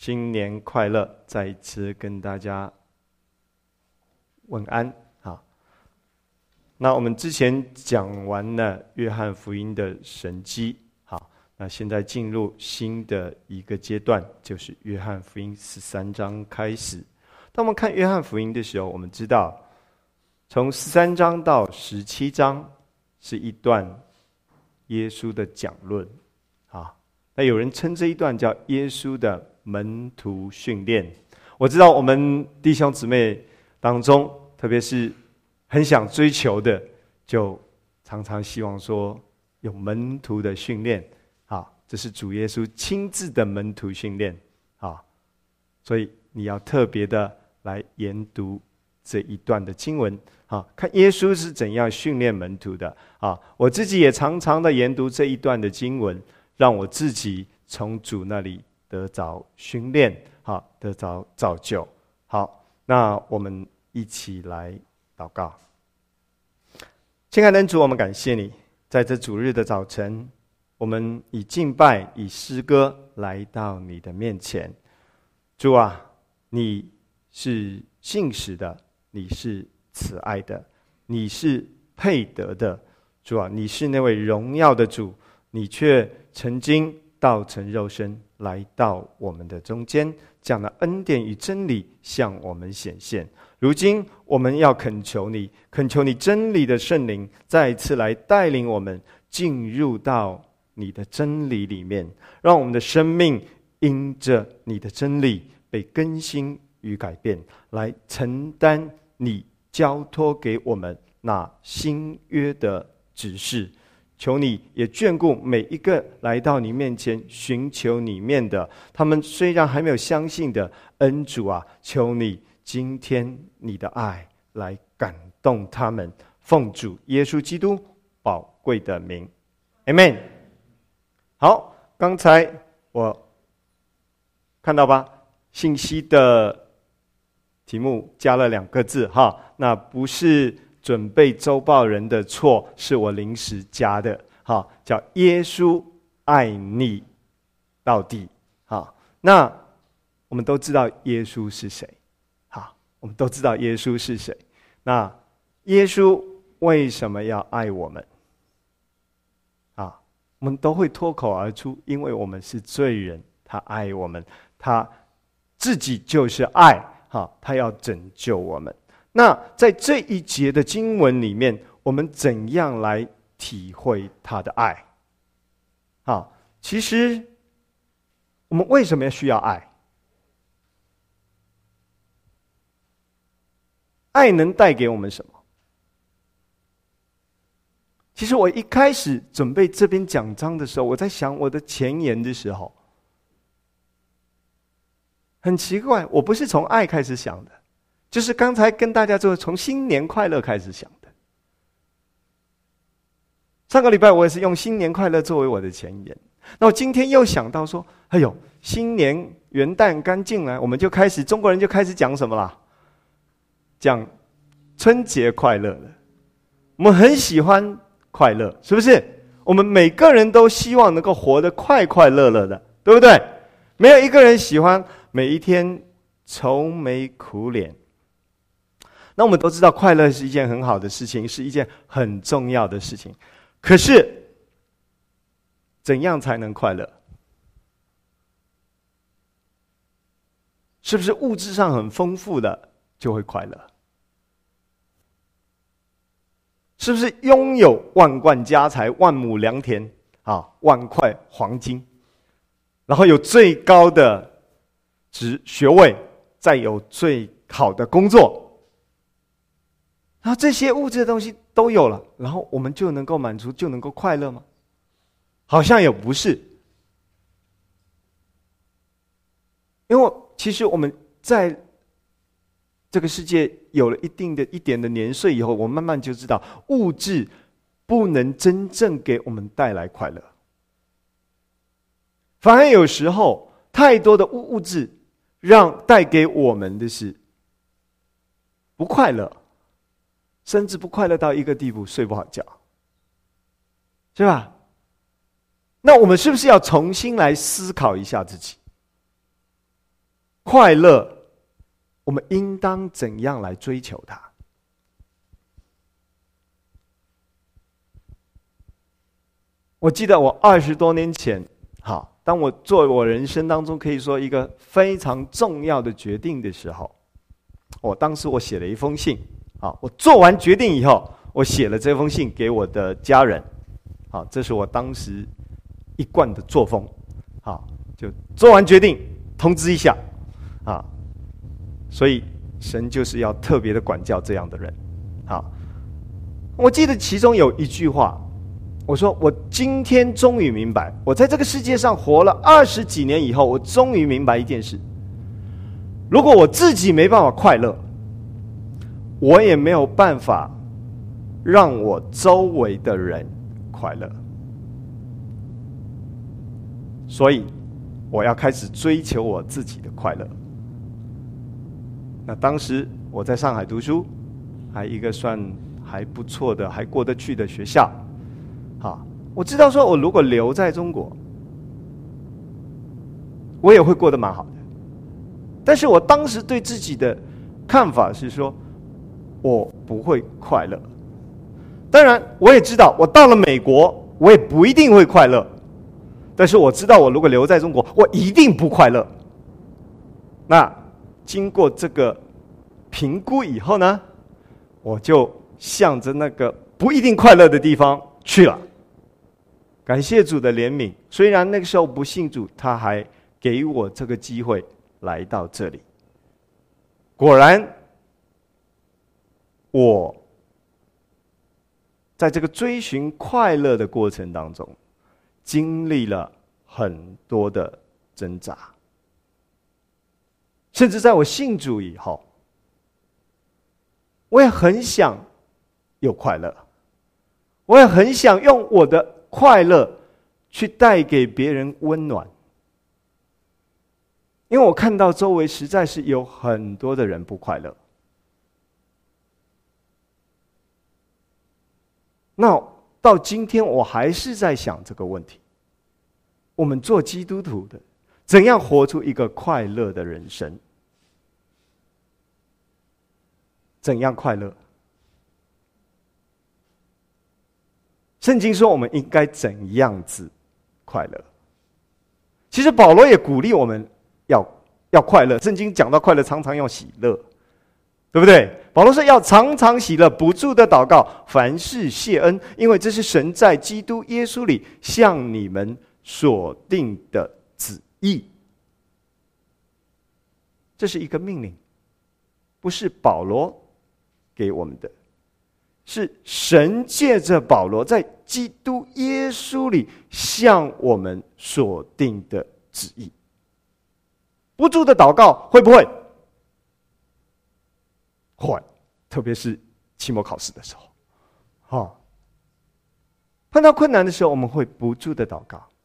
新年快乐！再一次跟大家问安。好，那我们之前讲完了约翰福音的神迹，好，那现在进入新的一个阶段，就是约翰福音13章开始。当我们看约翰福音的时候，我们知道从13章到17章是一段耶稣的讲论，啊，那有人称这一段叫耶稣的门徒训练。我知道我们弟兄姊妹当中，特别是很想追求的，就常常希望说有门徒的训练，啊，这是主耶稣亲自的门徒训练，啊，所以你要特别的来研读这一段的经文，啊，看耶稣是怎样训练门徒的，啊，我自己也常常的研读这一段的经文，让我自己从主那里得着训练，好，得着造就。好，那我们一起来祷告。亲爱的主，我们感谢你，在这主日的早晨，我们以敬拜、以诗歌来到你的面前。主啊，你是信实的，你是慈爱的，你是配得的。主啊，你是那位荣耀的主，你却曾经道成肉身来到我们的中间，将那恩典与真理向我们显现。如今我们要恳求你真理的圣灵再一次来带领我们进入到你的真理里面，让我们的生命因着你的真理被更新与改变，来承担你交托给我们那新约的指示。求你也眷顾每一个来到你面前寻求你面的，他们虽然还没有相信的恩主啊，求你今天你的爱来感动他们，奉主耶稣基督宝贵的名 Amen。 好，刚才我看到吧，信息的题目加了2个字哈，那不是准备周报人的错，是我临时加的，好，叫耶稣爱你到底。好，那我们都知道耶稣是谁，好，我们都知道耶稣是谁。那耶稣为什么要爱我们？啊，我们都会脱口而出，因为我们是罪人，他爱我们，他自己就是爱，好，他要拯救我们。那在这一节的经文里面，我们怎样来体会他的爱？好，其实我们为什么需要爱？爱能带给我们什么？其实我一开始准备这篇讲章的时候，我在想我的前言的时候，很奇怪，我不是从爱开始想的，就是刚才跟大家说从新年快乐开始想的。上个礼拜我也是用新年快乐作为我的前言，那我今天又想到说，哎呦，新年元旦刚进来，我们就开始，中国人就开始讲什么啦？讲春节快乐了。我们很喜欢快乐，是不是？我们每个人都希望能够活得快快乐乐的，对不对？没有一个人喜欢每一天愁眉苦脸。那我们都知道快乐是一件很好的事情，是一件很重要的事情。可是怎样才能快乐？是不是物质上很丰富的就会快乐？是不是拥有万贯家财、万亩良田啊、万块黄金，然后有最高的学位，再有最好的工作，然后这些物质的东西都有了，然后我们就能够满足，就能够快乐吗？好像也不是。因为其实我们在这个世界有了一点的年岁以后，我们慢慢就知道物质不能真正给我们带来快乐，反而有时候太多的物质带给我们的是不快乐，甚至不快乐到一个地步，睡不好觉，是吧？那我们是不是要重新来思考一下自己？ 快乐，我们应当怎样来追求它？我记得我20多年前，当我做我人生当中可以说一个非常重要的决定的时候，当时我写了一封信，我做完决定以后，我写了这封信给我的家人，这是我当时一贯的作风，就做完决定通知一下，所以神就是要特别的管教这样的人，我记得其中有一句话，我说我今天终于明白，我在这个世界上活了20几年以后，我终于明白一件事：如果我自己没办法快乐，我也没有办法让我周围的人快乐。所以我要开始追求我自己的快乐。那当时我在上海读书，还一个算还不错的，还过得去的学校。我知道说我如果留在中国，我也会过得蛮好的。但是我当时对自己的看法是说，我不会快乐。当然，我也知道我到了美国，我也不一定会快乐。但是我知道，我如果留在中国，我一定不快乐。那经过这个评估以后呢，我就向着那个不一定快乐的地方去了。感谢主的怜悯，虽然那个时候不信主，他还给我这个机会来到这里。果然，我在这个追寻快乐的过程当中，经历了很多的挣扎，甚至在我信主以后，我也很想有快乐，我也很想用我的快乐去带给别人温暖，因为我看到周围实在是有很多的人不快乐。那到今天我还是在想这个问题：我们做基督徒的，怎样活出一个快乐的人生？怎样快乐？圣经说我们应该怎样子快乐？其实保罗也鼓励我们要快乐。圣经讲到快乐，常常要喜乐，对不对？保罗说要常常喜乐，不住的祷告，凡事谢恩，因为这是神在基督耶稣里向你们所定的旨意。这是一个命令，不是保罗给我们的，是神借着保罗在基督耶稣里向我们所定的旨意。不住的祷告会不会？会，特别是期末考试的时候，碰到困难的时候，我们会不住的祷告。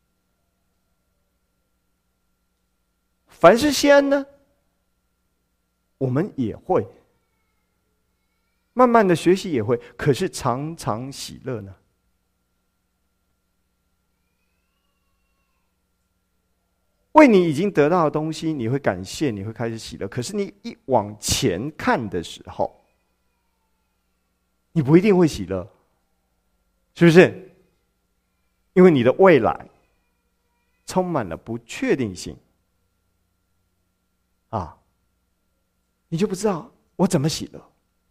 凡事谢恩呢，我们也会，慢慢的学习也会，可是常常喜乐呢？为你已经得到的东西，你会感谢，你会开始喜乐。可是你一往前看的时候，你不一定会喜乐，是不是？因为你的未来充满了不确定性，你就不知道我怎么喜乐。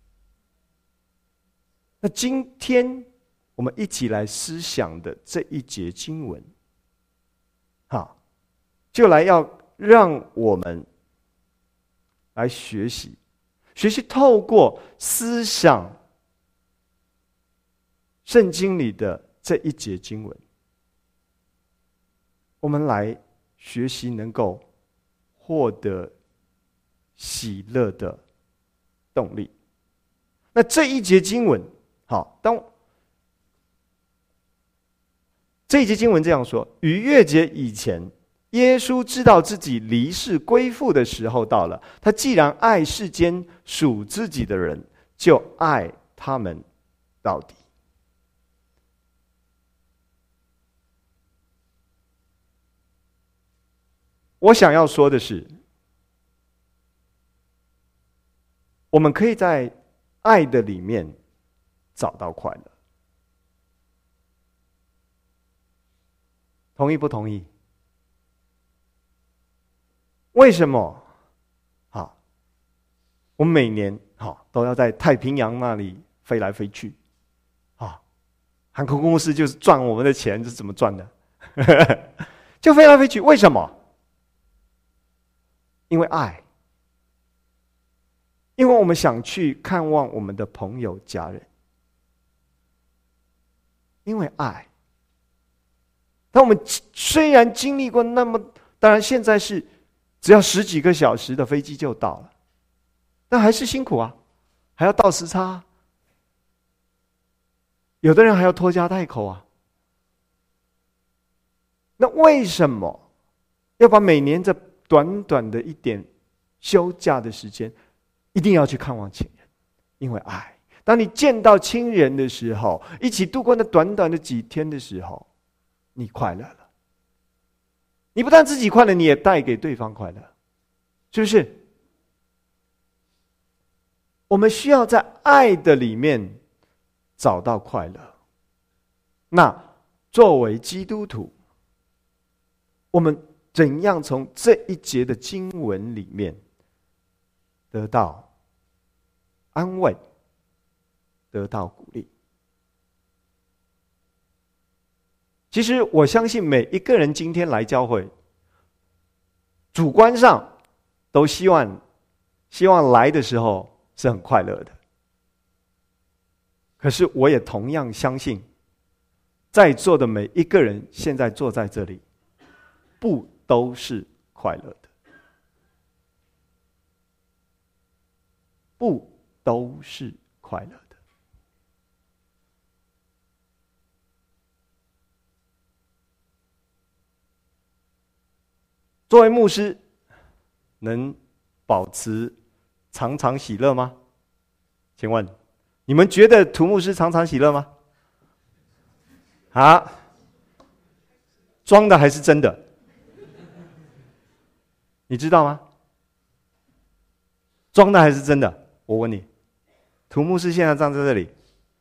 那今天我们一起来思想的这一节经文，就来要让我们来学习透过思想圣经里的这一节经文，我们来学习能够获得喜乐的动力。那这一节经文，这一节经文这样说：逾越节以前，耶稣知道自己离世归父的时候到了，他既然爱世间属自己的人，就爱他们到底。我想要说的是， 我们可以在爱的里面找到快乐。同意不同意？为什么？好，我们每年都要在太平洋那里飞来飞去，航空公司就是赚我们的钱，是怎么赚的？就飞来飞去，为什么？因为爱，因为我们想去看望我们的朋友家人，因为爱。但我们虽然经历过那么，当然现在是只要10几个小时的飞机就到了，但还是辛苦啊，还要倒时差，有的人还要拖家带口啊。那为什么要把每年这短短的一点休假的时间，一定要去看望亲人？因为爱。当你见到亲人的时候，一起度过那短短的几天的时候，你快乐了。你不但自己快乐，你也带给对方快乐，是不是？我们需要在爱的里面找到快乐。那作为基督徒，我们怎样从这一节的经文里面得到安慰，得到鼓励？其实我相信每一个人今天来教会，主观上都希望来的时候是很快乐的。可是我也同样相信，在座的每一个人现在坐在这里，不都是快乐的，不都是快乐的。作为牧师，能保持常常喜乐吗？请问，你们觉得涂牧师常常喜乐吗？啊？装的还是真的？你知道吗？装的还是真的？我问你，涂牧师现在站在这里，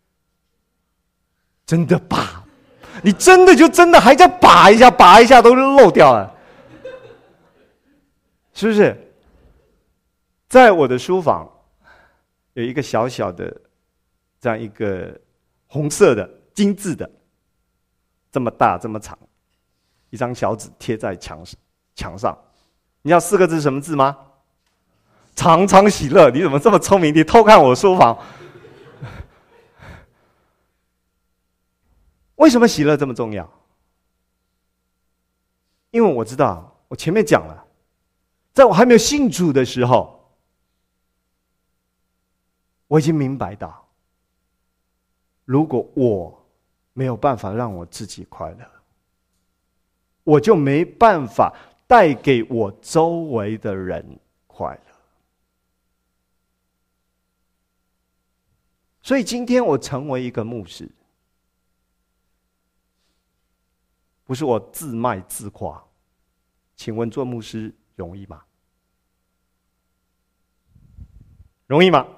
真的拔？你真的就真的还在拔一下都漏掉了。是不是？在我的书房有一个小小的这样一个红色的金字的，这么大这么长，一张小纸贴在墙上。你知道4个字什么字吗？常常喜乐。你怎么这么聪明？你偷看我书房？为什么喜乐这么重要？因为我知道，我前面讲了，在我还没有信主的时候，我已经明白到，如果我没有办法让我自己快乐，我就没办法带给我周围的人快乐。所以今天我成为一个牧师，不是我自卖自夸。请问做牧师容易吗？容易吗？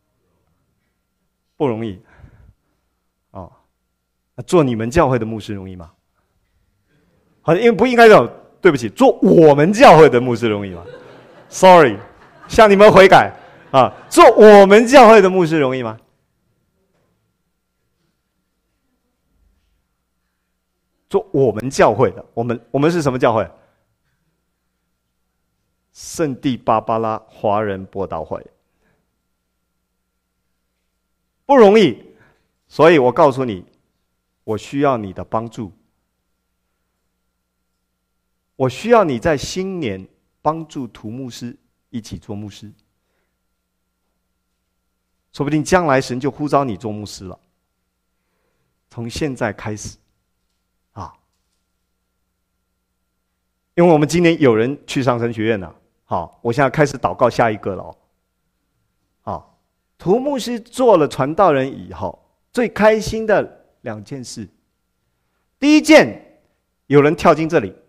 不容易。哦，那做你们教会的牧师容易吗？好，因为不应该这样，对不起，做我们教会的牧师容易吗 ？Sorry， 向你们悔改啊！做我们教会的牧师容易吗？做我们教会的，我们是什么教会？圣地芭芭拉华人播道会。不容易，所以我告诉你，我需要你的帮助。我需要你在新年帮助涂牧师一起做牧师。说不定将来神就呼召你做牧师了。从现在开始，因为我们今年有人去上神学院了，好，我现在开始祷告下一个了。好，涂牧师做了传道人以后，最开心的2件事。第一件，有人跳进这里；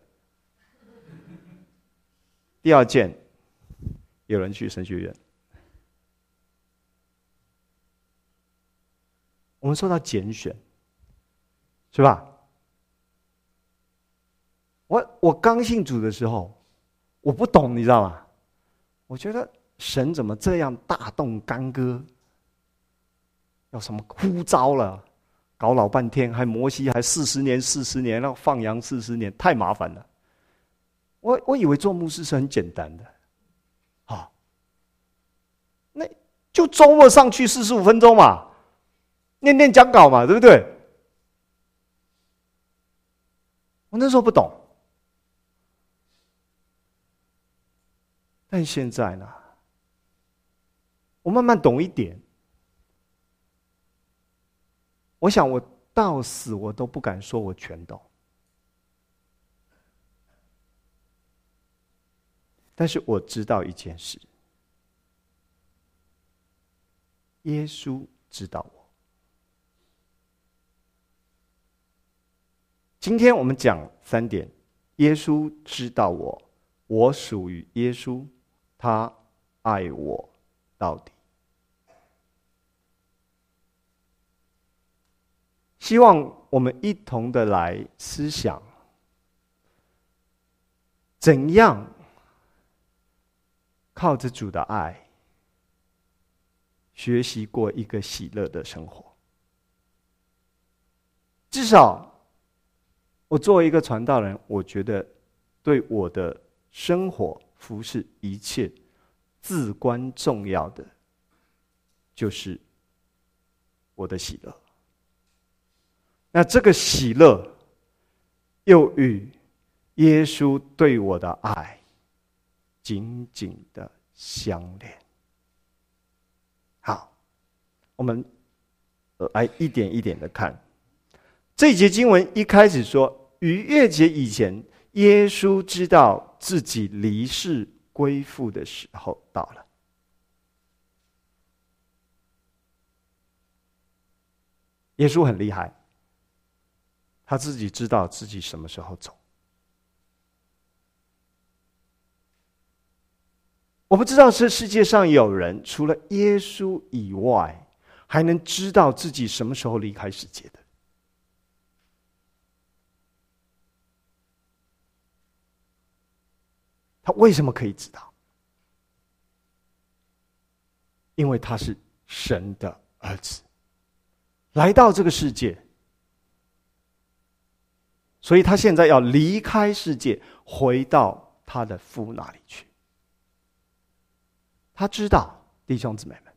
第二件，有人去神学院。 我们受到拣选，是吧？我刚信主的时候，我不懂，你知道吗？我觉得神怎么这样大动干戈？要什么呼召了，搞老半天，还摩西还40年，要放羊40年，太麻烦了。我以为做牧师是很简单的，那就周末上去45分钟嘛，念讲稿嘛，对不对？我那时候不懂，但现在呢，我慢慢懂一点。我想我到死我都不敢说我全懂，但是我知道一件事，耶稣知道我。今天我们讲3点，耶稣知道我，我属于耶稣，他爱我到底。希望我们一同的来思想，怎样靠着主的爱，学习过一个喜乐的生活。至少，我作为一个传道人，我觉得对我的生活、服事一切至关重要的，就是我的喜乐。那这个喜乐，又与耶稣对我的爱紧紧的相连。好，我们来一点一点的看。这一节经文一开始说，逾越节以前，耶稣知道自己离世归父的时候到了。耶稣很厉害，他自己知道自己什么时候走。我不知道这世界上有人除了耶稣以外，还能知道自己什么时候离开世界的。他为什么可以知道？因为他是神的儿子，来到这个世界，所以他现在要离开世界，回到他的父那里去。他知道，弟兄姊妹们，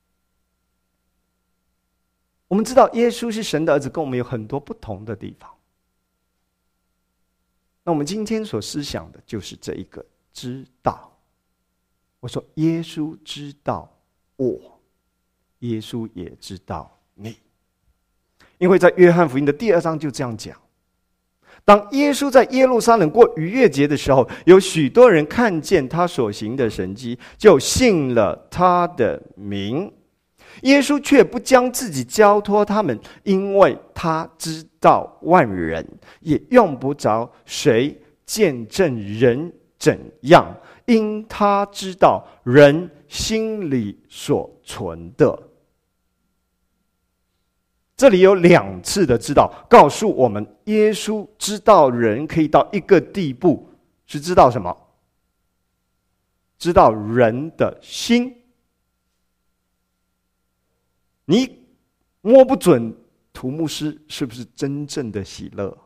我们知道耶稣是神的儿子，跟我们有很多不同的地方。那我们今天所思想的就是这一个知道。我说耶稣知道我，耶稣也知道你。因为在约翰福音的第2章就这样讲，当耶稣在耶路撒冷过逾越节的时候，有许多人看见他所行的神迹，就信了他的名。耶稣却不将自己交托他们，因为他知道万人，也用不着谁见证人怎样，因他知道人心里所存的。这里有2次的知道，告诉我们耶稣知道人可以到一个地步，是知道什么？知道人的心。你摸不准土牧师是不是真正的喜乐，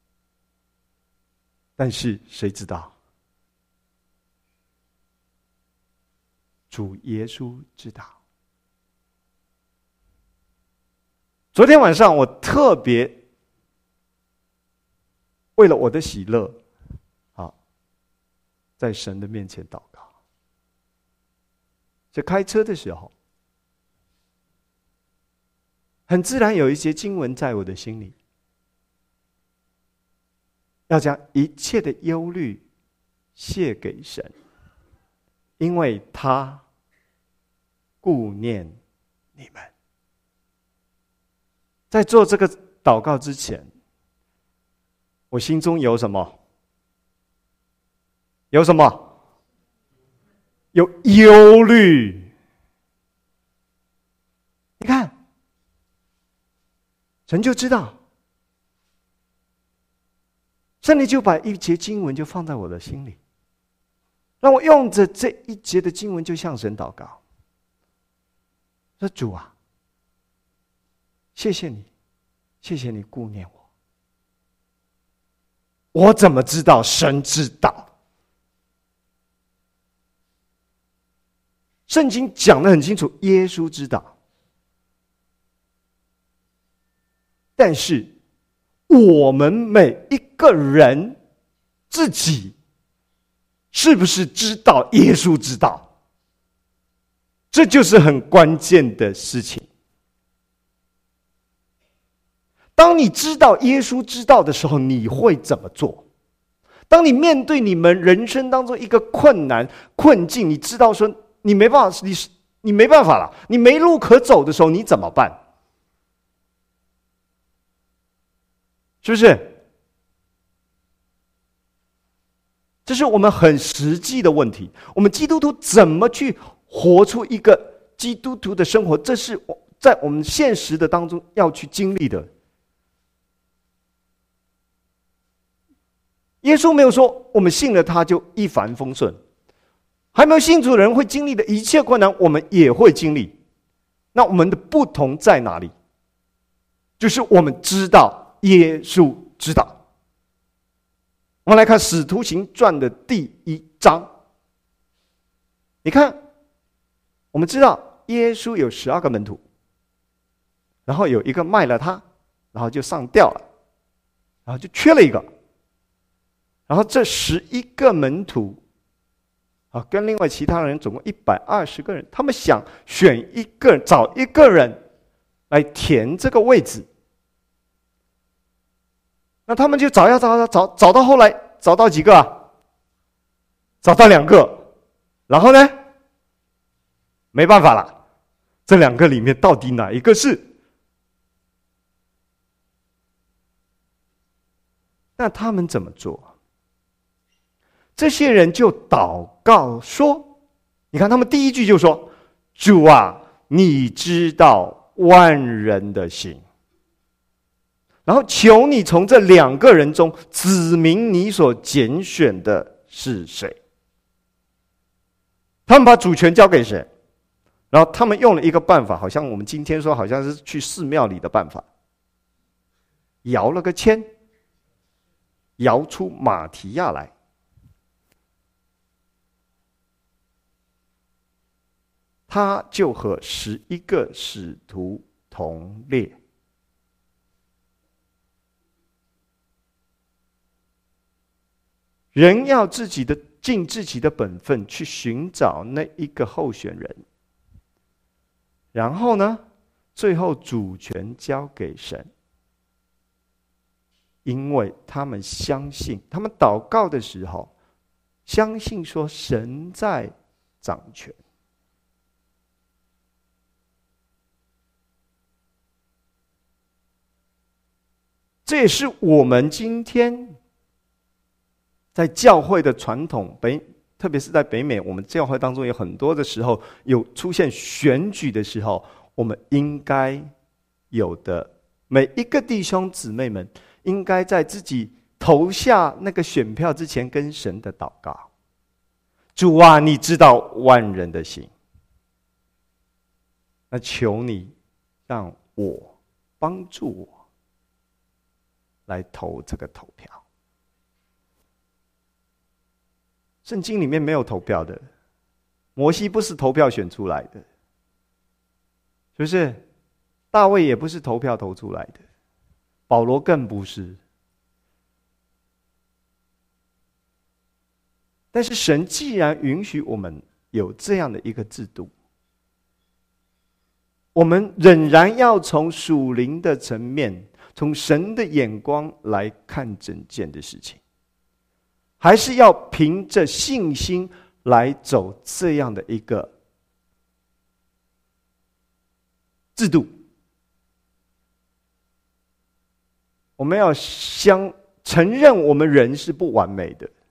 但是谁知道？主耶稣知道。昨天晚上我特别为了我的喜乐，在神的面前祷告。在开车的时候，很自然有一些经文在我的心里，要将一切的忧虑卸给神，因为他顾念你们。在做这个祷告之前，我心中有什么？有什么？有忧虑。你看， 神就知道。圣灵就把一节经文就放在我的心里，让我用着这一节的经文就向神祷告，说主啊，谢谢你，谢谢你顾念我。我怎么知道？神知道。圣经讲得很清楚，耶稣知道。但是我们每一个人自己是不是知道耶稣知道？这就是很关键的事情。当你知道耶稣知道的时候，你会怎么做？当你面对你们人生当中一个困难困境，你知道说你没办法，你没办法了，你没路可走的时候，你怎么办？是不是？这是我们很实际的问题。我们基督徒怎么去活出一个基督徒的生活？这是在我们现实的当中要去经历的。耶稣没有说我们信了他就一帆风顺，还没有信主的人会经历的一切困难，我们也会经历。那我们的不同在哪里？就是我们知道耶稣知道。我们来看《使徒行传》的第1章。你看，我们知道耶稣有12个门徒，然后有一个卖了他，然后就上吊了，然后就缺了一个。然后这11个门徒跟另外其他人总共120个人，他们想选一个人，找一个人来填这个位置。那他们就找到后来找到几个啊？找到2个。然后呢？没办法了，这2个里面到底哪一个是？那他们怎么做？这些人就祷告说，你看他们第一句就说，主啊，你知道万人的心，然后求你从这2个人中指明你所拣选的是谁。他们把主权交给谁？然后他们用了一个办法，好像我们今天说好像是去寺庙里的办法，摇了个签，摇出马提亚来。他就和11个使徒同列。人要尽自己的本分去寻找那一个候选人，然后呢，最后主权交给神，因为他们相信，他们祷告的时候相信说神在掌权。这也是我们今天在教会的传统，特别是在北美，我们教会当中有很多的时候有出现选举的时候，我们应该有的每一个弟兄姊妹们，应该在自己投下那个选票之前，跟神的祷告：主啊，你知道万人的心，那求你让我帮助我来投这个投票。圣经里面没有投票的，摩西不是投票选出来的，是不是？大卫也不是投票投出来的，保罗更不是。但是神既然允许我们有这样的一个制度，我们仍然要从属灵的层面，从神的眼光来看整件的事情，还是要凭着信心来走这样的一个制度。我们要承认我们人是不完美的，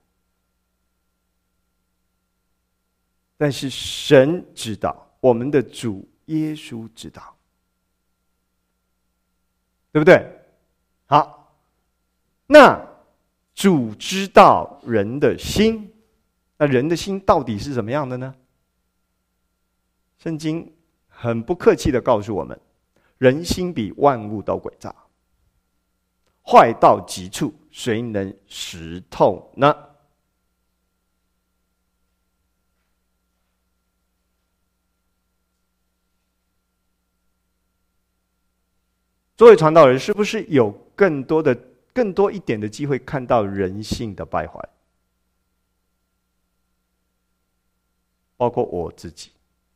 但是神知道，我们的主耶稣知道。 对不对？好，那主知道人的心，那人的心到底是怎么样的呢？圣经很不客气的告诉我们，人心比万物都诡诈，坏到极处，谁能识透呢？作为传道人，是不是有更多一点的机会看到人性的败坏？包括我自己。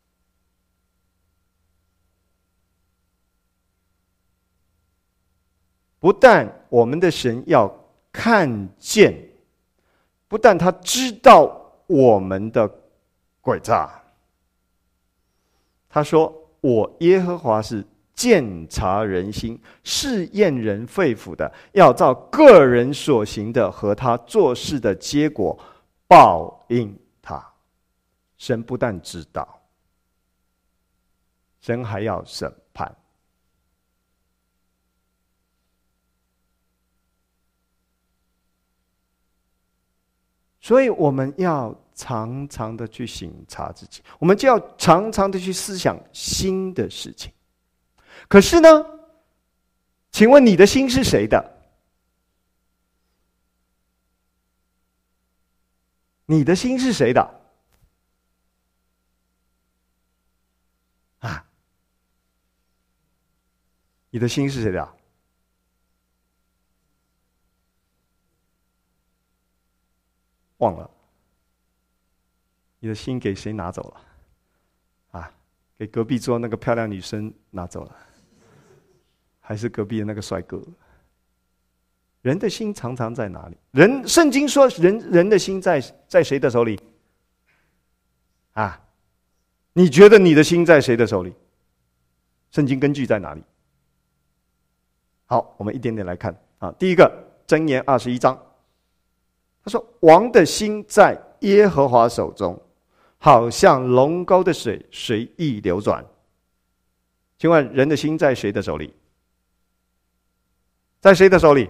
不但我们的神要看见，不但他知道我们的诡诈，他说：“我耶和华是鉴察人心、试验人肺腑的，要照个人所行的和他做事的结果报应他。”神不但知道，神还要审判。所以我们要常常的去省察自己，我们就要常常的去思想新的事情。可是呢，请问你的心是谁的？你的心是谁的？啊？你的心是谁的？忘了。你的心给谁拿走了？啊，给隔壁桌那个漂亮女生拿走了，还是隔壁的那个帅哥？人的心常常在哪里？圣经说人的心在谁的手里？啊，你觉得你的心在谁的手里？圣经根据在哪里？好，我们一点点来看啊。第一个，箴言21章，他说：“王的心在耶和华手中，好像龙沟的水，随意流转。”请问人的心在谁的手里？在谁的手里？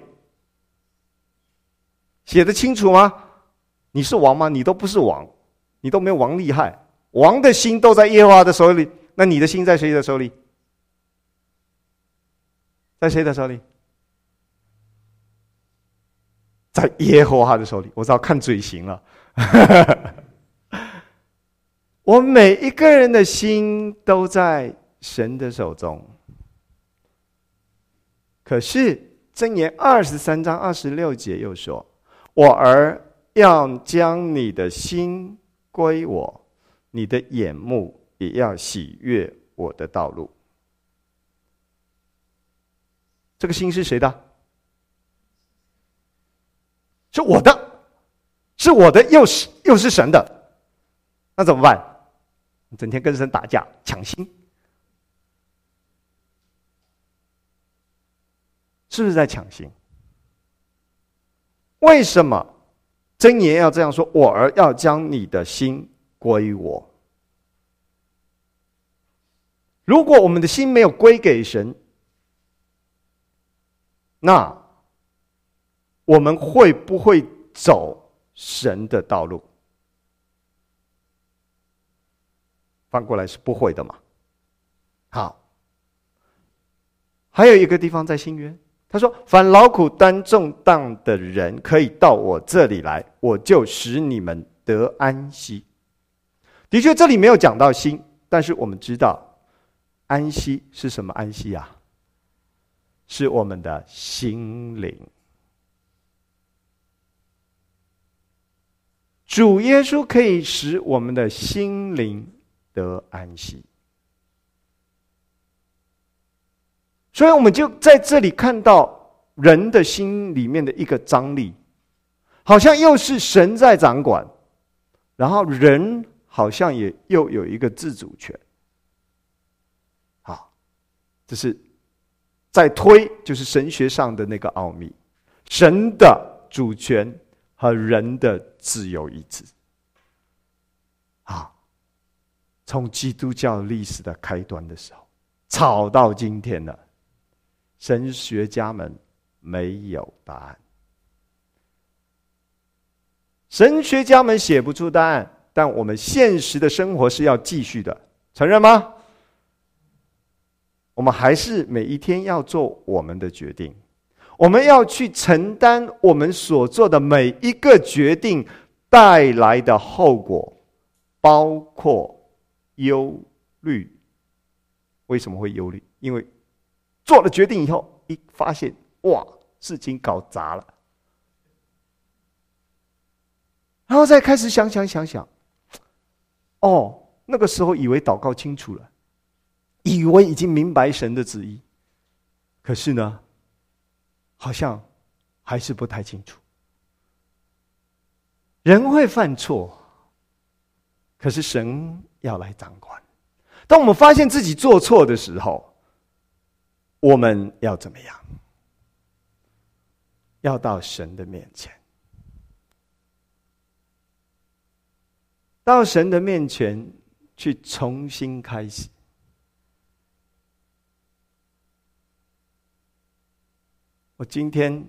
写得清楚吗？你是王吗？你都不是王，你都没有王厉害。王的心都在耶和华的手里，那你的心在谁的手里？在谁的手里？在耶和华的手里。我知道看嘴型了。我们每一个人的心都在神的手中。可是箴言23章26节又说：“我儿，要将你的心归我，你的眼目也要喜悦我的道路。”这个心是谁的？是我的，是我的，又是神的。那怎么办？整天跟神打架，抢心，是不是在抢心？为什么箴言要这样说？我儿，要将你的心归我。如果我们的心没有归给神，那我们会不会走神的道路？反过来是不会的嘛。好，还有一个地方在新约，他说：“凡劳苦担重担的人，可以到我这里来，我就使你们得安息。”的确，这里没有讲到心，但是我们知道，安息是什么安息啊？是我们的心灵。主耶稣可以使我们的心灵得安息。所以我们就在这里看到人的心里面的一个张力，好像又是神在掌管，然后人好像也又有一个自主权。好，这是在推，就是神学上的那个奥秘，神的主权和人的自由意志。好，从基督教历史的开端的时候，吵到今天了。 神学家们没有答案。神学家们写不出答案，但我们现实的生活是要继续的，承认吗？我们还是每一天要做我们的决定，我们要去承担我们所做的每一个决定带来的后果，包括忧虑。为什么会忧虑？因为做了决定以后，一发现哇，事情搞砸了，然后再开始想，哦，那个时候以为祷告清楚了，以为已经明白神的旨意，可是呢，好像还是不太清楚。人会犯错，可是神要来掌管。当我们发现自己做错的时候，我们要怎么样？要到神的面前，到神的面前去重新开始。今天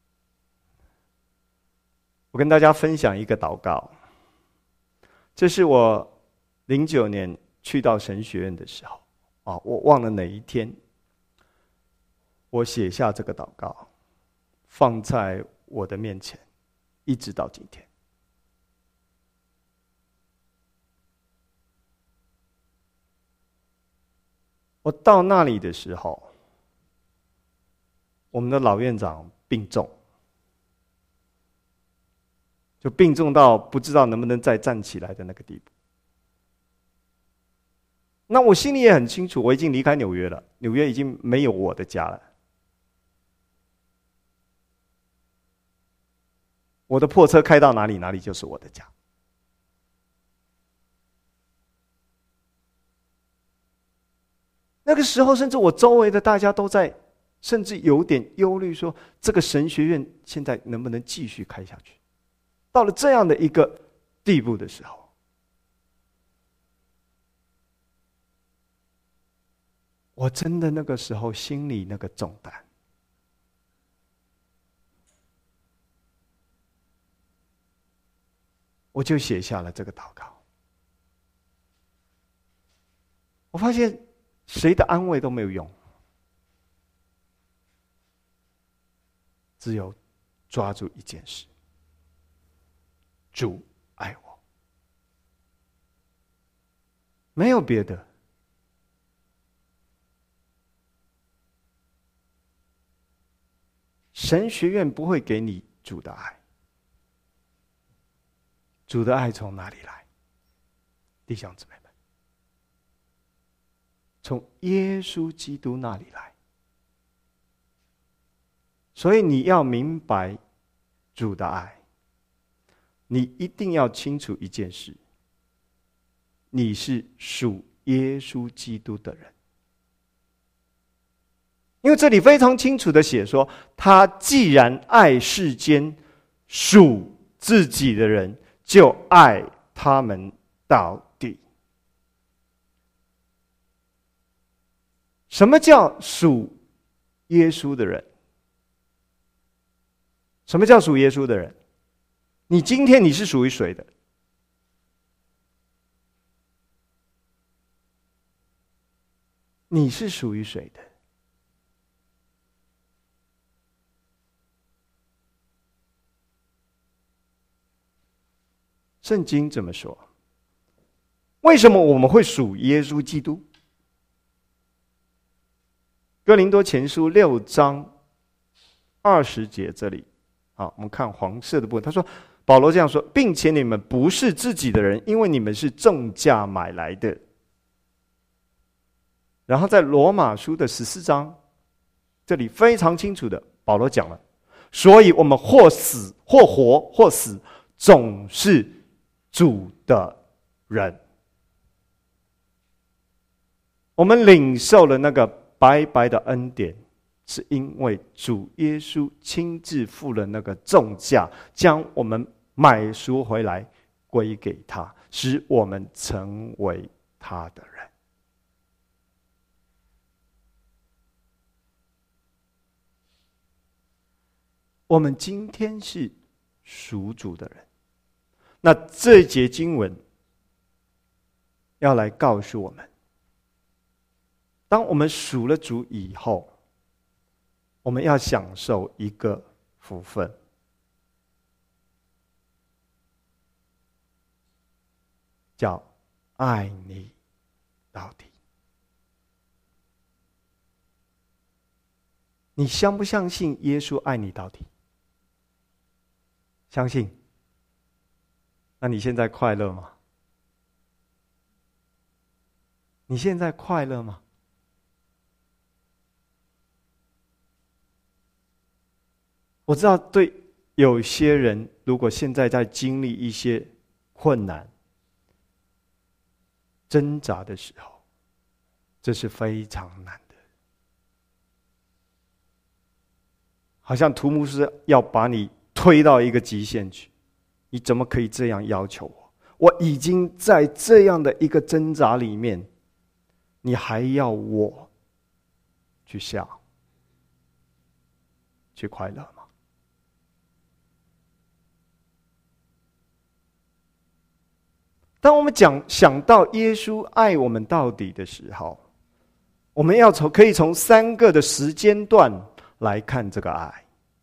我跟大家分享一个祷告，这是我09年去到神学院的时候，我忘了哪一天，我写下这个祷告，放在我的面前，一直到今天。我到那里的时候，我们的老院长病重，就病重到不知道能不能再站起来的那个地步。那我心里也很清楚，我已经离开纽约了，纽约已经没有我的家了。我的破车开到哪里，哪里就是我的家。那个时候，甚至我周围的大家都在，甚至有点忧虑，说这个神学院现在能不能继续开下去？到了这样的一个地步的时候，我真的那个时候心里那个重担，我就写下了这个祷告。我发现谁的安慰都没有用，只有抓住一件事：主爱我，没有别的。神学院不会给你主的爱，主的爱从哪里来？弟兄姊妹们，从耶稣基督那里来。所以你要明白主的爱，你一定要清楚一件事：你是属耶稣基督的人。因为这里非常清楚的写说，他既然爱世间属自己的人，就爱他们到底。什么叫属耶稣的人？什么叫属耶稣的人？你今天你是属于谁的？你是属于谁的？圣经这么说。为什么我们会属耶稣基督？哥林多前书6章20节这里，好，我们看黄色的部分。他说，保罗这样说，并且你们不是自己的人，因为你们是重价买来的。然后在罗马书的14章，这里非常清楚的，保罗讲了，所以我们或死或活或死，总是主的人。我们领受了那个白白的恩典，是因为主耶稣亲自付了那个重价，将我们买赎回来归给他，使我们成为他的人。 我们今天是属主的人。那这节经文要来告诉我们，当我们属了主以后，我们要享受一个福分，叫爱你到底。你相不相信耶稣爱你到底？相信。那你现在快乐吗？你现在快乐吗？我知道，对有些人，如果现在在经历一些困难、挣扎的时候，这是非常难的。好像图牧师要把你推到一个极限去，你怎么可以这样要求我？我已经在这样的一个挣扎里面，你还要我去笑、去快乐吗？当我们想到耶稣爱我们到底的时候，我们可以从3个的时间段来看这个爱：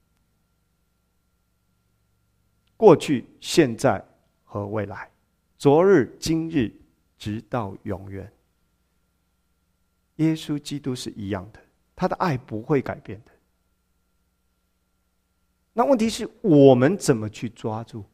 过去、现在和未来，昨日、今日，直到永远。耶稣基督是一样的，他的爱不会改变的。那问题是我们怎么去抓住？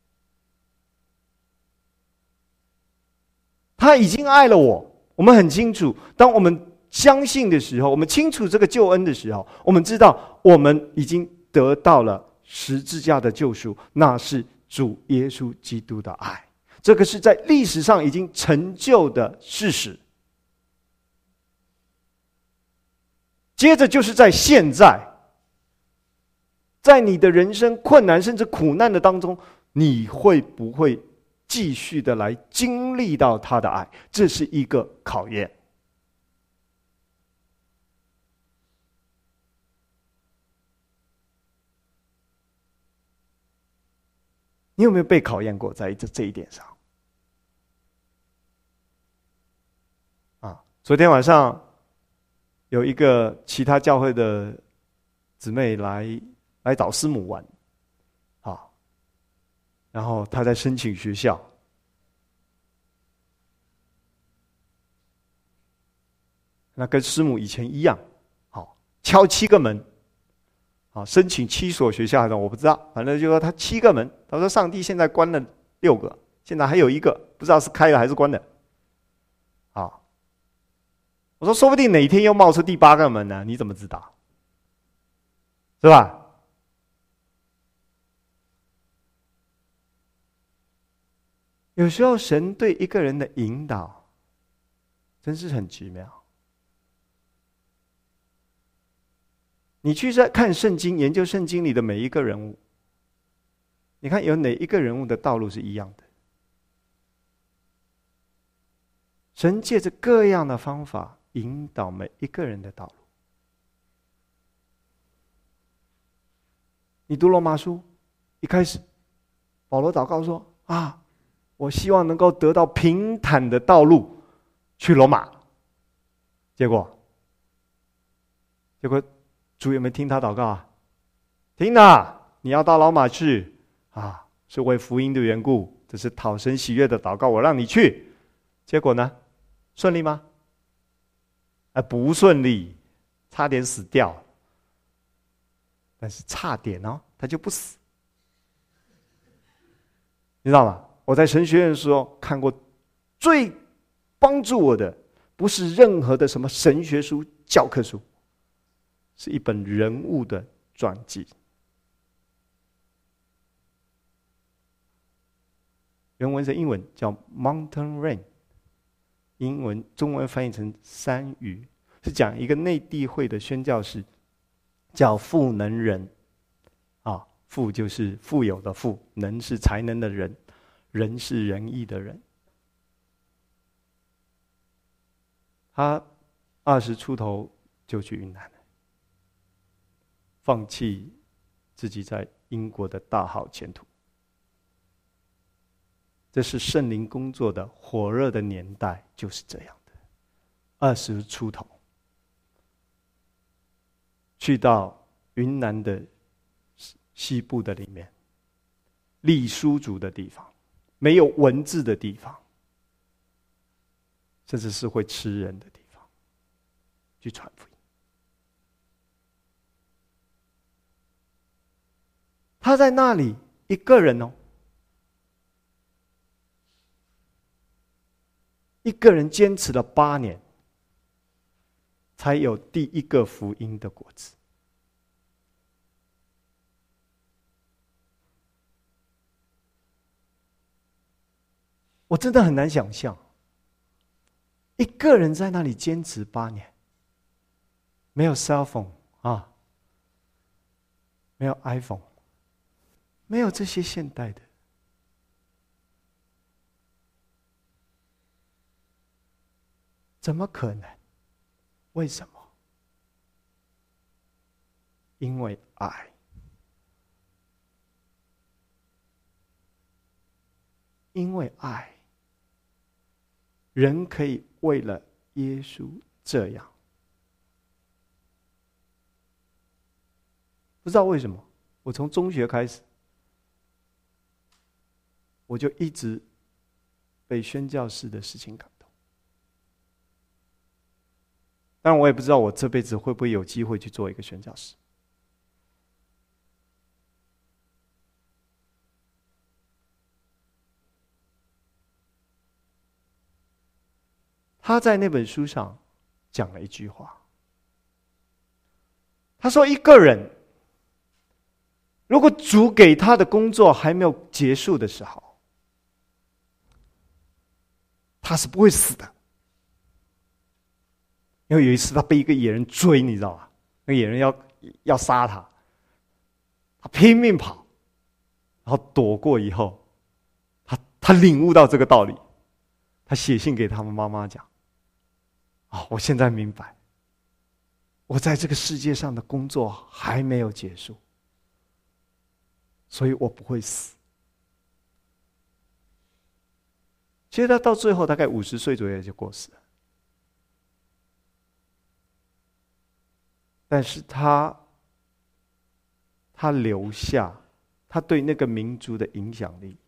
他已经爱了我们很清楚。当我们相信的时候，我们清楚这个救恩的时候，我们知道我们已经得到了十字架的救赎，那是主耶稣基督的爱，这个是在历史上已经成就的事实。接着就是在现在，在你的人生困难甚至苦难的当中，你会不会继续的来经历到他的爱？这是一个考验。你有没有被考验过在这一点上？昨天晚上有一个其他教会的姊妹来找师母玩，然后她在申请学校，那跟师母以前一样，敲7个门，申请7所学校，我不知道，反正就说他7个门。他说上帝现在关了6个，现在还有1个，不知道是开了还是关了。我说说不定哪一天又冒出第8个门呢？你怎么知道？是吧？有时候神对一个人的引导，真是很奇妙。你去看圣经，研究圣经里的每一个人物，你看有哪一个人物的道路是一样的？神借着各样的方法引导每一个人的道路。你读罗马书一开始，保罗祷告说：我希望能够得到平坦的道路去罗马。结果主有没有听他祷告啊？听了，你要到罗马去是为福音的缘故，这是讨神喜悦的祷告，我让你去。结果呢，顺利吗？不顺利，差点死掉。但是差点他就不死，你知道吗？我在神学院的时候看过最帮助我的，不是任何的什么神学书、教科书，是一本人物的传记。原文是英文叫 Mountain Rain， 中文翻译成山雨，是讲一个内地会的宣教士，叫富能人。富就是富有的富，能是才能的人，仁是仁义的人。他20出头就去云南了，放弃自己在英国的大好前途。这是圣灵工作的火热的年代，就是这样的。20出头，去到云南的西部的里面，隶书族的地方，没有文字的地方，甚至是会吃人的地方，去传福音。他在那里一个人哦，一个人坚持了8年，才有第一个福音的果子。我真的很难想象，一个人在那里坚持8年，没有 cell phone 啊，没有 iPhone， 没有这些现代的，怎么可能？为什么？因为爱。因为爱，人可以为了耶稣这样。不知道为什么，我从中学开始，我就一直被宣教士的事情感动。当然，我也不知道我这辈子会不会有机会去做一个宣教士。他在那本书上讲了一句话，他说：“一个人如果主给他的工作还没有结束的时候，他是不会死的。因为有一次他被一个野人追，你知道吗？那个野人要杀他，他拼命跑，然后躲过以后，他领悟到这个道理，他写信给他们妈妈讲。”我现在明白，我在这个世界上的工作还没有结束，所以我不会死。其实他到最后大概50岁左右就过世了，但是他留下他对那个民族的影响力，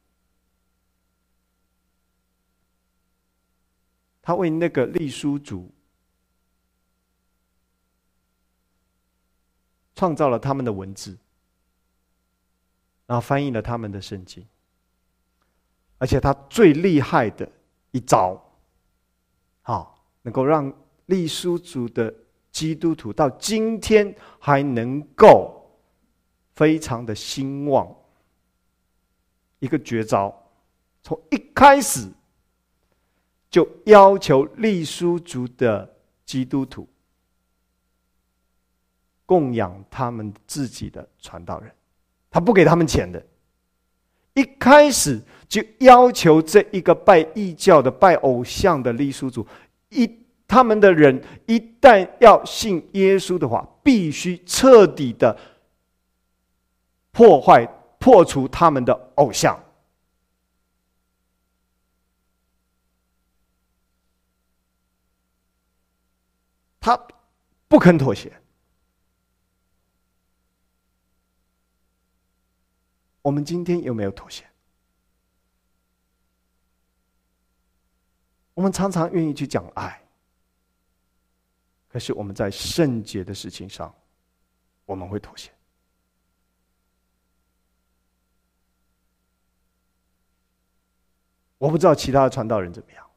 他为那个隶书族创造了他们的文字，然后翻译了他们的圣经。而且他最厉害的一招，能够让隶书族的基督徒到今天还能够非常的兴旺，一个绝招，从一开始就要求隶书族的基督徒供养他们自己的传道人，他不给他们钱的。一开始就要求这一个拜异教的、拜偶像的隶书族，他们的人一旦要信耶稣的话，必须彻底的破除他们的偶像。他不肯妥协。我们今天有没有妥协？我们常常愿意去讲爱，可是我们在圣洁的事情上，我们会妥协。我不知道其他的传道人怎么样。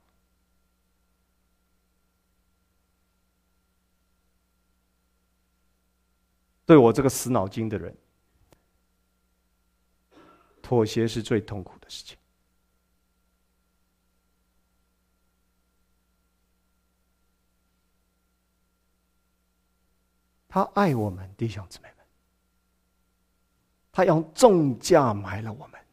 对我这个死脑筋的人，妥协是最痛苦的事情。他爱我们弟兄姊妹们，他用重价买了我们，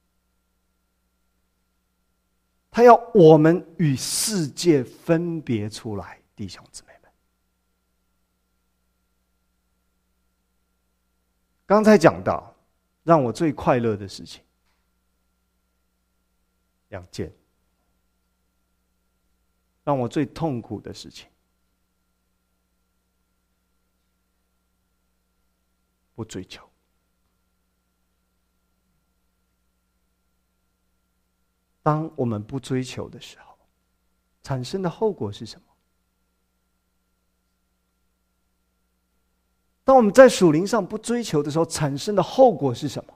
他要我们与世界分别出来，弟兄姊妹们。 刚才讲到，让我最快乐的事情2件，让我最痛苦的事情不追求。当我们不追求的时候，产生的后果是什么？当我们在属灵上不追求的时候，产生的后果是什么？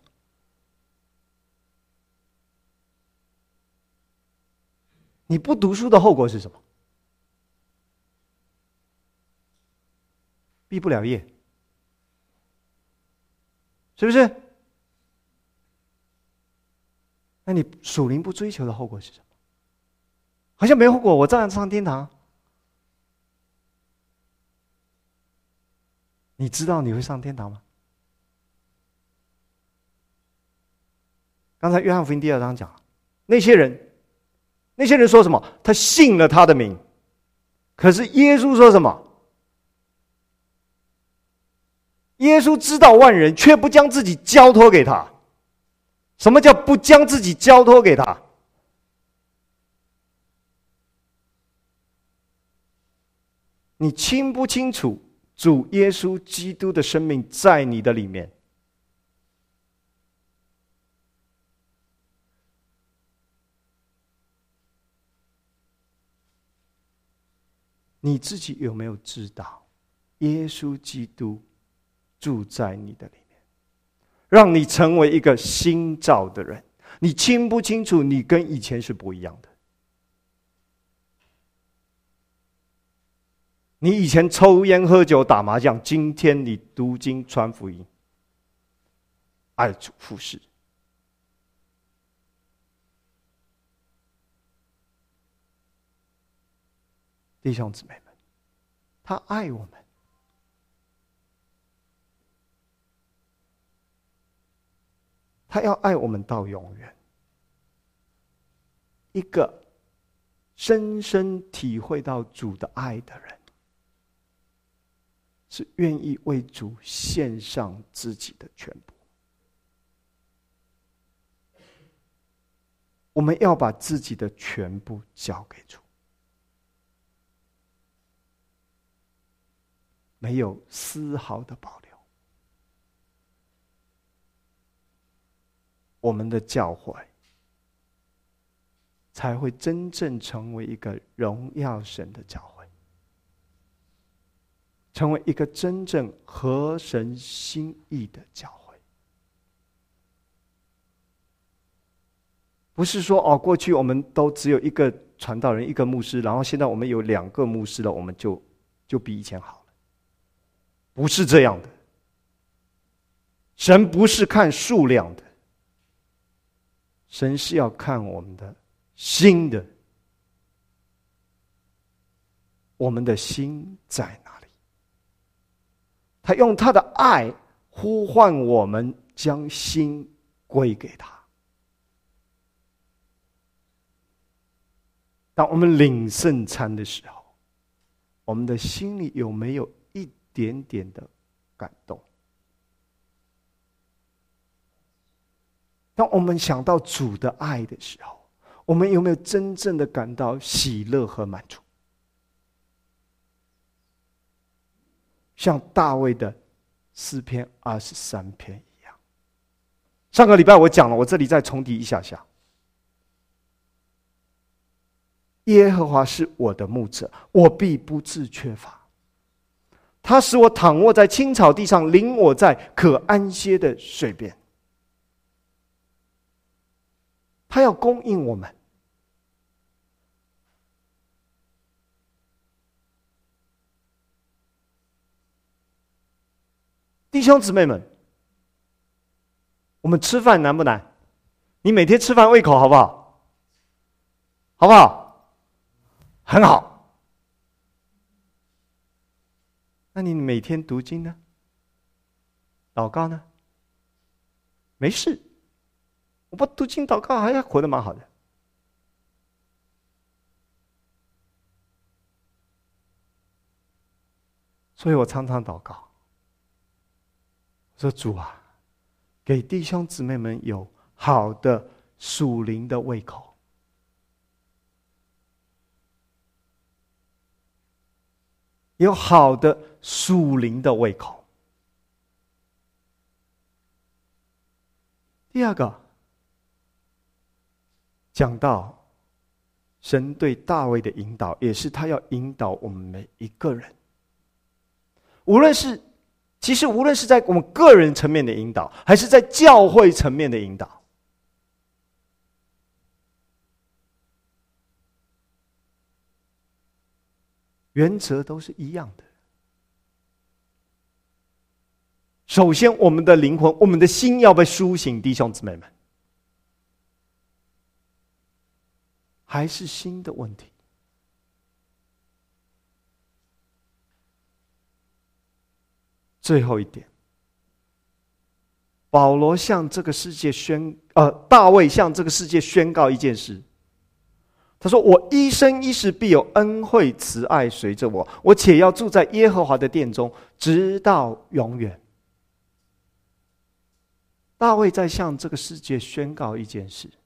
你不读书的后果是什么？毕不了业，是不是？那你属灵不追求的后果是什么？好像没后果，我照样上天堂。你知道你会上天堂吗？刚才约翰福音第2章讲，那些人说什么？他信了他的名。可是耶稣说什么？耶稣知道万人，却不将自己交托给他。什么叫不将自己交托给他？你清不清楚主耶稣基督的生命在你的里面？你自己有没有知道耶稣基督住在你的里面，让你成为一个新造的人？你清不清楚你跟以前是不一样的？你以前抽烟喝酒打麻将，今天你读经传福音，爱主服事。弟兄姊妹们，他爱我们，他要爱我们到永远。一个深深体会到主的爱的人，是愿意为主献上自己的全部。我们要把自己的全部交给主，没有丝毫的保留。我们的教会才会真正成为一个荣耀神的教会，成为一个真正合神心意的教会。不是说过去我们都只有一个传道人、一个牧师，然后现在我们有2个牧师了，我们就比以前好了。不是这样的，神不是看数量的，神是要看我们的心的。我们的心在哪里？他用他的爱呼唤我们，将心归给他。当我们领圣餐的时候，我们的心里有没有一点点的感动？当我们想到主的爱的时候，我们有没有真正的感到喜乐和满足？像大卫的诗篇23篇一样。上个礼拜我讲了，我这里再重提一下下。耶和华是我的牧者，我必不致缺乏。他使我躺卧在青草地上，领我在可安歇的水边。他要供应我们。弟兄姊妹们，我们吃饭难不难？你每天吃饭胃口好不好？好不好？很好。那你每天读经呢？祷告呢？没事，我不读经祷告还活得蛮好的。所以我常常祷告，说主啊， 给弟兄姊妹们有好的属灵的胃口。有好的属灵的胃口。第二个，讲到神对大卫的引导，也是他要引导我们每一个人。其实无论是在我们个人层面的引导，还是在教会层面的引导，原则都是一样的。首先，我们的灵魂、我们的心要被苏醒，弟兄姊妹们，还是心的问题。最后一点，保罗向这个世界大卫向这个世界宣告一件事。他说：“我一生一世必有恩惠慈爱随着我，我且要住在耶和华的殿中，直到永远。”大卫在向这个世界宣告一件事：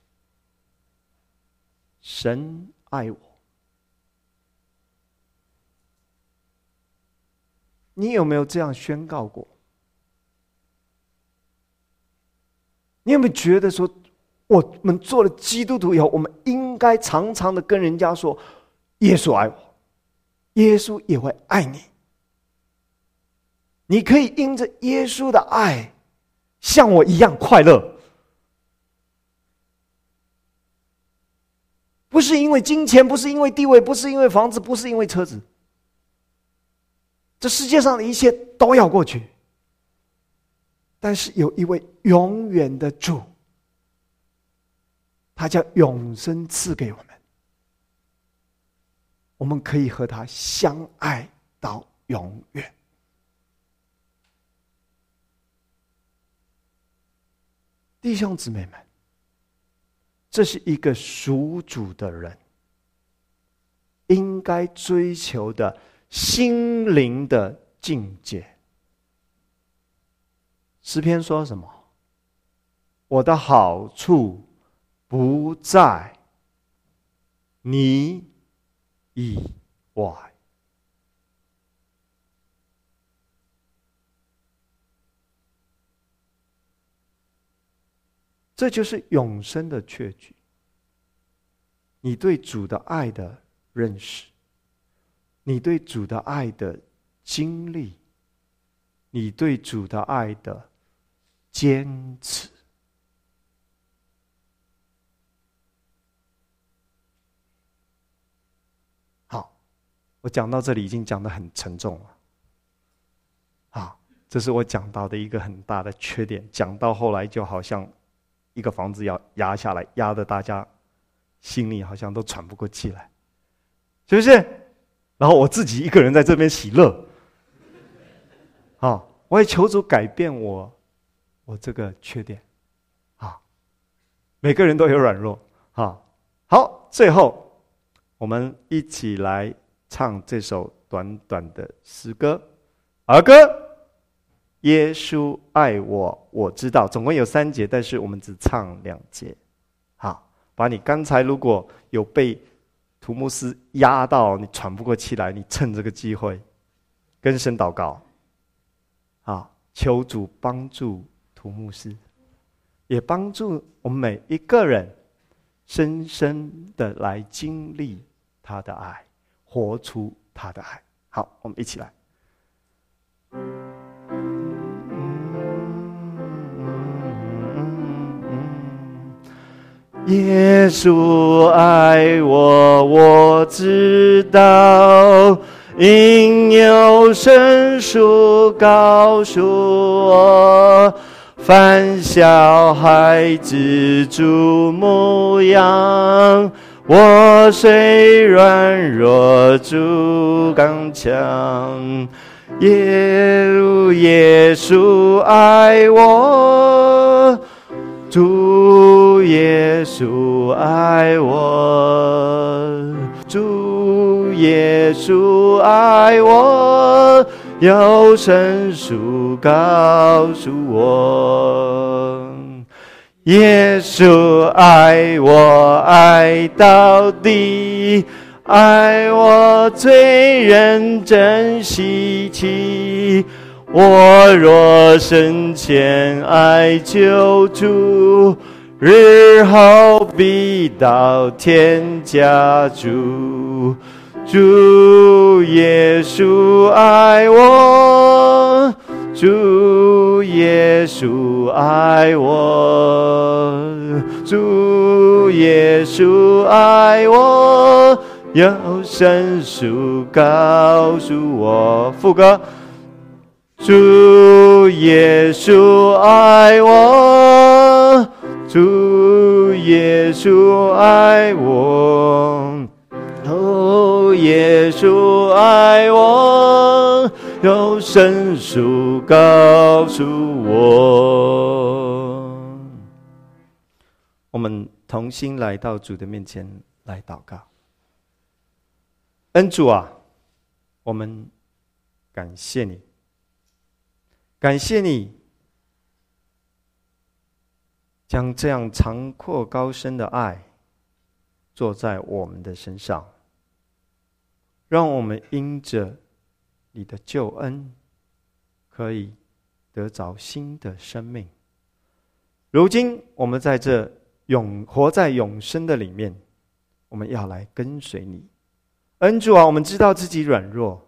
神爱我。你有没有这样宣告过？你有没有觉得说，我们做了基督徒以后，我们应该常常的跟人家说，耶稣爱我，耶稣也会爱你。你可以因着耶稣的爱，像我一样快乐。不是因为金钱，不是因为地位，不是因为房子，不是因为车子。这世界上的一切都要过去，但是有一位永远的主，他将永生赐给我们，我们可以和他相爱到永远。弟兄姊妹们，这是一个属主的人应该追求的心灵的境界。诗篇说什么？我的好处不在你以外。这就是永生的确据。你对主的爱的认识，你对主的爱的经历，你对主的爱的坚持。好，我讲到这里已经讲得很沉重了。好，这是我讲到的一个很大的缺点，讲到后来就好像一个房子要压下来，压得大家心里好像都喘不过气来，是不是？然后我自己一个人在这边喜乐。好，我也求主改变我这个缺点。好，每个人都有软弱。好，最后我们一起来唱这首短短的诗歌儿歌。耶稣爱我，我知道，总共有3节，但是我们只唱2节。好，把你刚才如果有被涂牧师压到你喘不过气来，你趁这个机会跟神祷告。好，求主帮助涂牧师，也帮助我们每一个人深深的来经历他的爱，活出他的爱。好，我们一起来。耶稣爱我，我知道，因有圣书告诉我，凡小孩子主牧养，我虽软弱，主刚强。耶稣爱我，主耶稣爱我，主耶稣爱我， 有圣书告诉我，耶稣爱我爱到底，爱我罪人真稀奇。我若深陷爱救主，日后必到天家住。主耶稣爱我，主耶稣爱我，主耶稣爱我，有圣书告诉我。副歌，主耶稣爱我，主耶稣爱我，主耶稣爱我，有圣书告诉我。我们同心来到主的面前来祷告。恩主啊，我们感谢你，感谢你将这样长阔高深的爱做在我们的身上，让我们因着你的救恩可以得着新的生命。如今我们在这活在永生的里面，我们要来跟随你。恩主啊，我们知道自己软弱，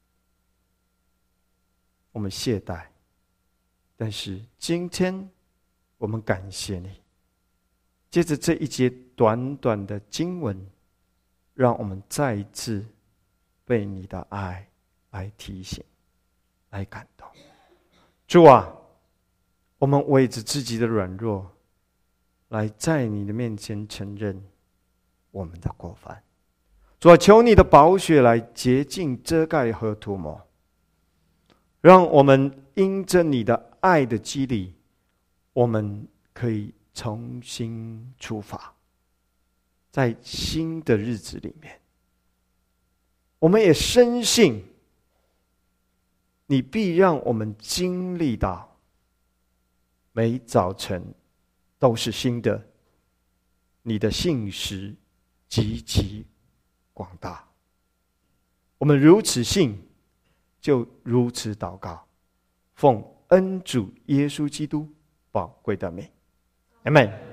我们懈怠，但是今天我们感谢你，借着这一节短短的经文，让我们再一次被你的爱来提醒，来感动。主啊，我们为着自己的软弱，来在你的面前承认我们的过犯。主啊，求你的宝血来洁净、遮盖和涂抹，让我们因着你的爱的激励，我们可以重新出发，在新的日子里面，我们也深信你必让我们经历到每早晨都是新的，你的信实极其广大。我们如此信，就如此祷告，奉恩主耶稣基督宝贵的名，阿们。